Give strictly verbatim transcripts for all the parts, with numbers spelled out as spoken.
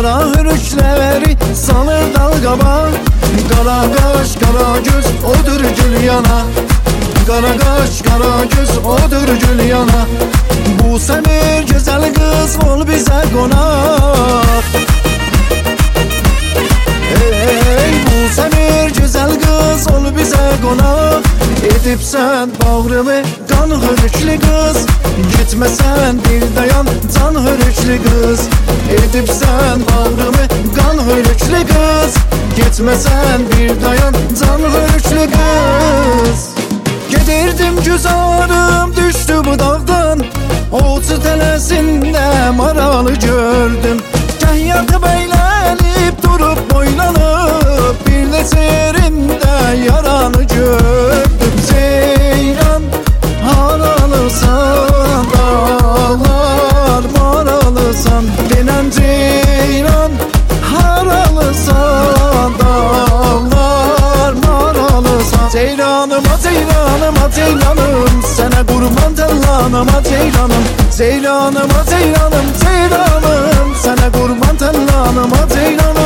Kara hürüşleri salır dalgama, kara kaş kara göz odur gül yana. Kara kaş kara göz odur gül yana. Bu semir güzel kız ol bize konak. Ey bu semir güzel kız ol bize konak. Edip sen bağrımı kan hürüşlü kız, gitmesen bir dayan can hürüşlü kız. Edip sen bağrımı kan hürüşlü kız, gitmesen bir dayan can hürüşlü kız. Gedirdim güzarım düştü bu dağdan, Oğuz'u telesinde maralı gördüm. Gah yatıp eğlenip durup boylanıp, bir neçe yerinde yaranı gördüm. Ceylan haralısan, dağlar maralısan, denen ceylan haralısan, dağlar maralısan. Ceylanıma ceylanıma ceylanım, sana kurban tellanıma ceylanım. Ceylanıma ceylanım ceylanım, sana kurban tellanıma ceylanım.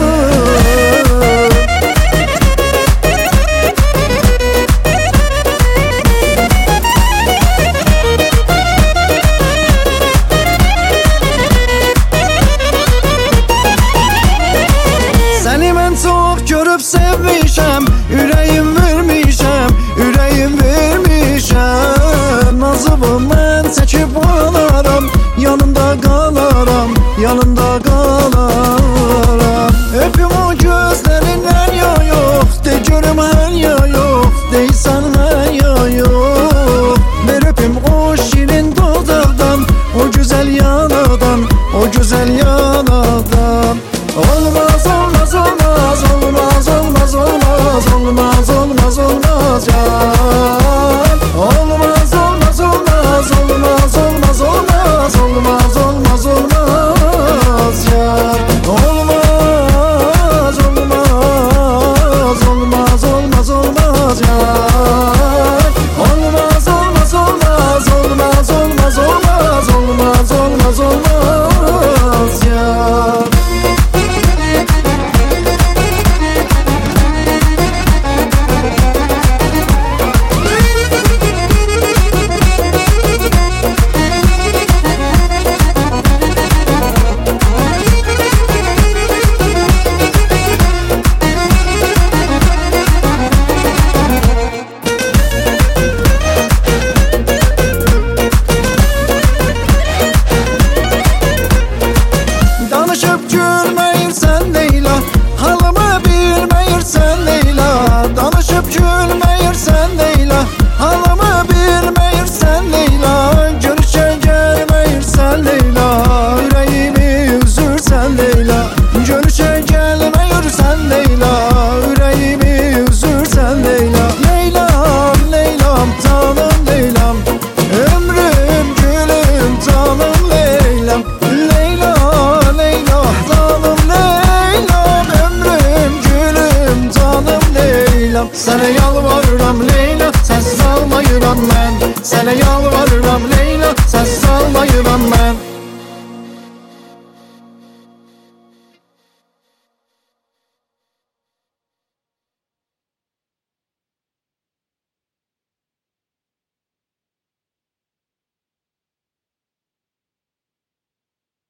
Seni ben çok görüp sevmişem, yüreğim vermişem, yüreğim vermişem. Nazımı ben seçip alaram, yanında kalaram, yanında kalaram. Öpüm o gözlerinden ya yok, de görüm her ya yok, deysen her ya yok. Ver öpüm o şirin dudaktan, o güzel yanadan, o güzel yanadan. Olmaz olmaz olmaz olmaz olmaz olmaz olmaz olmaz olmaz ya. Olmaz olmaz olmaz olmaz olmaz olmaz olmaz olmaz olmaz ya. Olmaz olmaz olmaz olmaz olmaz ya. Olmaz olmaz olmaz olmaz olmaz olmaz olmaz olmaz olmaz ya. Danışıp gülmeyirsen Leyla, halımı bilmeyirsen Leyla. Danışıp gülmeyirsen Leyla, halımı bilmeyirsen Leyla. Görüşe gelmeyirsen Leyla, yüreğimi üzürsen Leyla. Görüşe gelmeyirsen Leyla, yüreğimi üzürsen Leyla. Leylam Leylam canım Leylam, ömrüm gülüm canım Leylam. Leyla Leyla canım Leylam, ömrüm gülüm canım Leylam. Sana